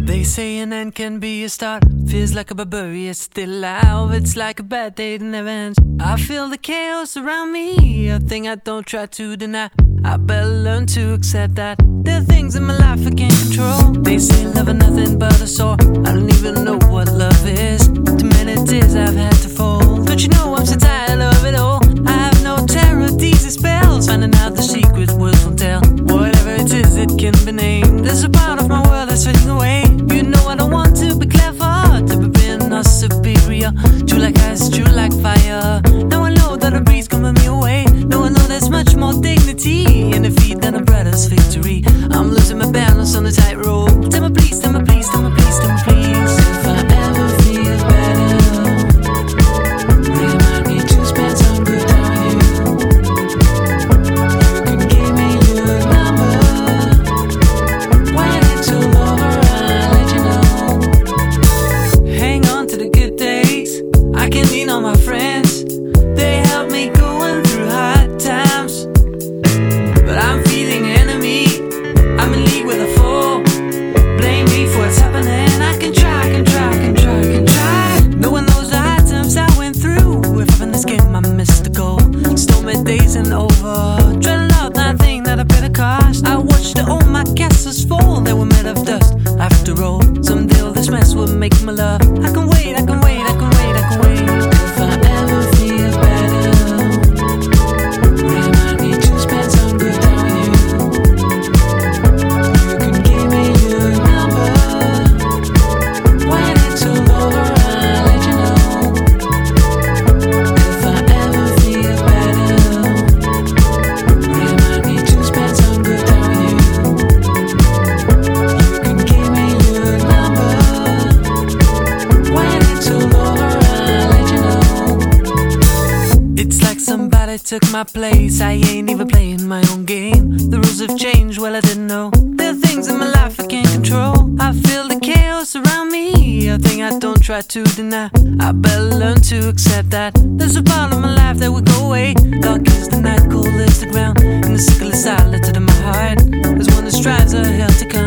They say an end can be a start. Feels like a barbarian, it's still alive. It's like a bad day that never ends. I feel the chaos around me, a thing I don't try to deny. I better learn to accept that there are things in my life I can't control. They say love is nothing but a sore. I don't even know what love is. Too many tears I've had to fold. Don't you know I'm so tired of it all? I have no terror, these are spells. Finding out the secret words won't tell. Whatever it is, it can be named. There's a part of my world that's fading away. You know I don't want to be clever, to be being or superior. True like ice, true like fire. Now I know that a breeze can burn me away. Now I know there's much more dignity in defeat than a brother's victory. I'm losing my balance on the tightrope. Tell me please, tell me please, tell me please, tell me please. If I ever feel better, remind me to spend some good on you. You can give me your number. When it's all over, I'll let you know. Hang on to the good days. I can lean on my friends. They help me going through hard times. But I'm feeling enemy. I'm in league with a fool. Blame me for what's happening. I can try, I can try, I can try, I can try. No one knows the hard times I went through. If I'm in this game, I missed the goal. Stormy days and over. Dreading out that thing that I paid a cost. I watched all my castles fall. They were made of dust. After all, someday all this mess will make my love. I can wait, I can wait, I can wait, I can wait. If I ever feel better, remind me to spend some good on you. You can give me your number. When it's all over, I'll let you know. If I ever feel better, remind me to spend some good on you. You can give me your number. When it's all over, I'll let you know. It's like somebody took my place. I ain't even playing my own game. The rules have changed, well I didn't know. There are things in my life I can't control. I feel the chaos around me, a thing I don't try to deny. I better learn to accept that there's a part of my life that will go away. Dark is the night, cold is the ground, and the sickle is silent in my heart. There's one that strives a hell to come.